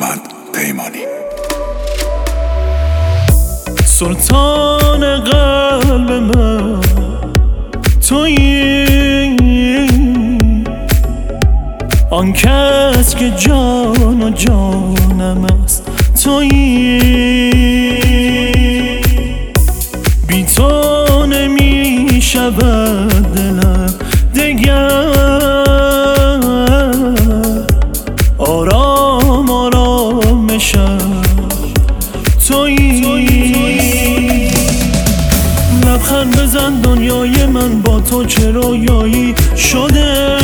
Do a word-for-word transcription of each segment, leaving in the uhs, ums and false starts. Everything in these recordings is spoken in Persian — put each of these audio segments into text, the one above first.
محمد پیمانی. سلطان قلب من تویی، آن کس که جان و جانم است تویی. بی تو نمی شود دلم دگر، آرام آرامشم تویی. لبخند بزن دنیای من با تو چه رویایی شده،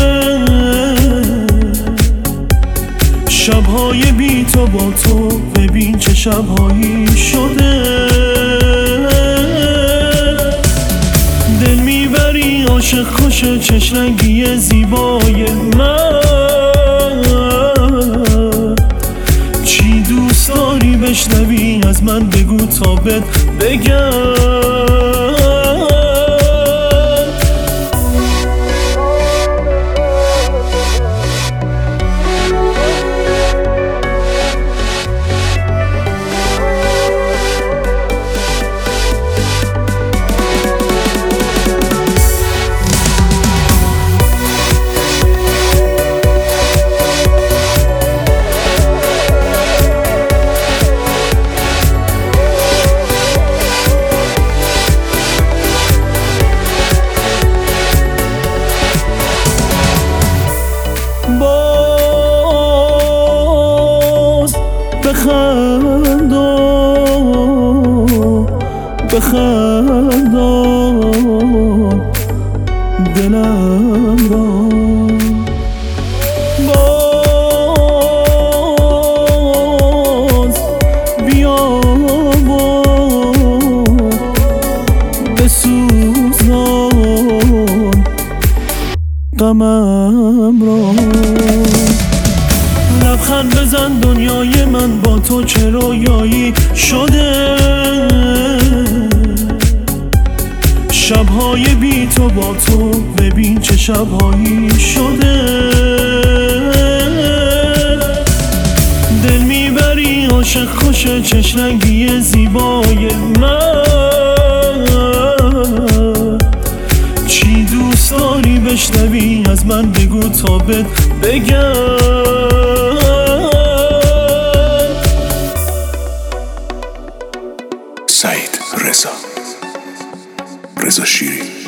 شبهای بی تو با تو ببین چه شبهایی شده. دل میبری عاشق خوشه چشم رنگی زیبای من، چی دوست داری بشنوی از من بگو تا بهت بگم. باز بخند و بخند دلم را، باز بیا و بسوزان غمم را. لبخند بزن دنیای من با تو چه رویایی شده، شبهای بی تو با تو ببین چه شبهایی شده. دل میبری عاشق خوشه چشم رنگی زیبای من، چی دوست داری بشنوی از من بگو تا بهت بگم. سعید رضا رضا شیری.